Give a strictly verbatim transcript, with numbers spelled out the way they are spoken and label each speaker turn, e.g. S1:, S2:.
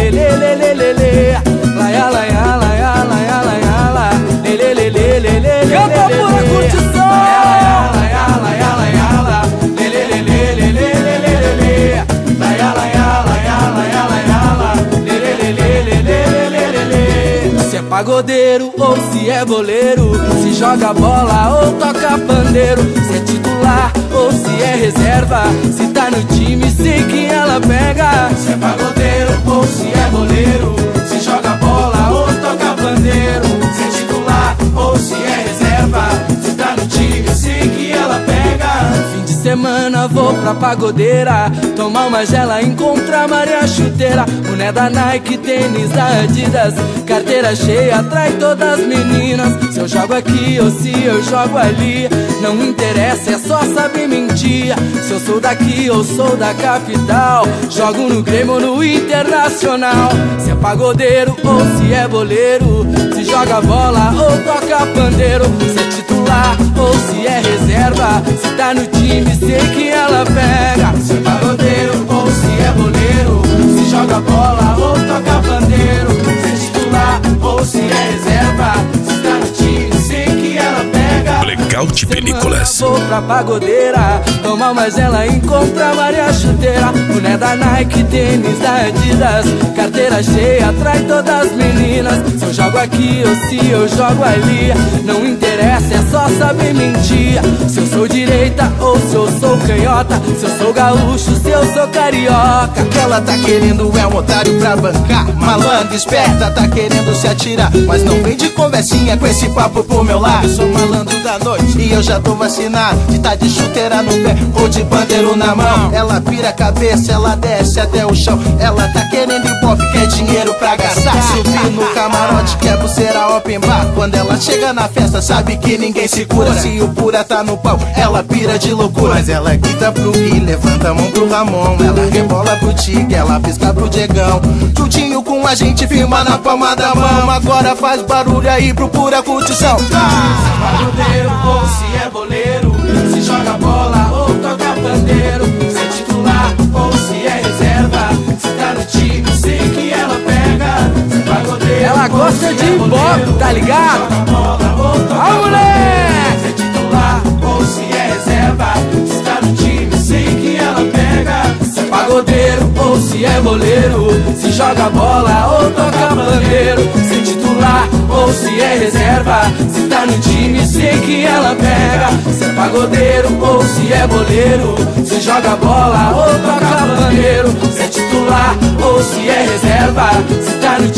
S1: lê, lê, lê, lê, lê, lê. Laia, laia, laia, laia, laia, laia. Lê, lê, lê, lê, lê, lê, lê, lê. Canta pura curtição. Laia, laia, laia, laia, laia. Lê, lê, lê, lê, lê, lê, lê, lê, lê. Laia, laia, laia, laia, laia, laia. Lê, lê, lê, lê, lê, lê, lê, lê, lê. Se é pagodeiro ou se é boleiro, se joga bola ou toca pandeiro, se é titular ou se é reserva, se tá no time sei que ela pega. Se é pagodeiro ou se é boleiro, se joga bola ou toca pandeiro, se é titular ou se é reserva, se tá no time sei que ela pega. Fim de semana vou pra pagodeira, tomar uma gela, encontrar Maria Chuteira, boné da Nike, tênis da Adidas, carteira cheia, atrai todas as meninas. Se eu jogo aqui ou se eu jogo ali, não me interessa, é só saber mentir. Se eu sou daqui ou sou da capital, jogo no Grêmio ou no Internacional. Se é pagodeiro ou se é boleiro, se joga bola ou toca pandeiro, se é titular ou se é reserva, se tá no time sei que ela pega. Se é pagodeiro ou se é boleiro, se joga bola ou toca pandeiro, se é titular ou se é reserva, se tá no time sei que ela pega.
S2: Blackout Vinícolas.
S1: Vou pra pagodeira, tomar uma gela, encontrar Maria Chuteira, boné da Nike, tênis da Adidas, carteira cheia, atrai todas as meninas. Se eu jogo aqui ou se eu jogo ali, não interessa, é só saber mentir. Se eu sou direita ou se eu sou canhota, se eu sou gaúcho, se eu sou carioca.
S3: O que ela tá querendo é um otário pra bancar, malandro esperta, tá querendo se atirar, mas não vem de conversinha com esse papo pro meu lado. Eu sou malandro da noite e eu já tô vacinado, de tá de chuteira no pé ou de bandeiro na mão. Ela pira a cabeça, ela desce até o chão, ela tá querendo ibope, quer dinheiro pra gastar. Subir no camarote, quer pulseira open bar, quando ela chega na festa sabe que ninguém segura. Se o pura tá no pau, ela pira de loucura, mas ela grita pro Gui, levanta a mão pro Ramon, ela rebola pro Tigre, ela pisca pro Diegão. Juntinho com a gente, firma na palma da mão, agora faz barulho aí pro pura curtição.
S1: Ah! Pagodeiro ou se é boleiro, se joga bola ou toca pandeiro, se é titular ou se é reserva, se tá no time sei que ela pega. Se é pagodeiro, ela gosta de ibope, tá ligado? Se joga bola ou toca ah, pandeiro, se é titular ou se é reserva, se tá no time sei que ela pega. Se é pagodeiro ou se é boleiro, se joga bola ou toca pandeiro, se é titular ou se é reserva, se tá no time sei que ela pega. Se é pagodeiro ou se é boleiro, se joga bola ou toca pandeiro, se é titular ou se é reserva, se tá no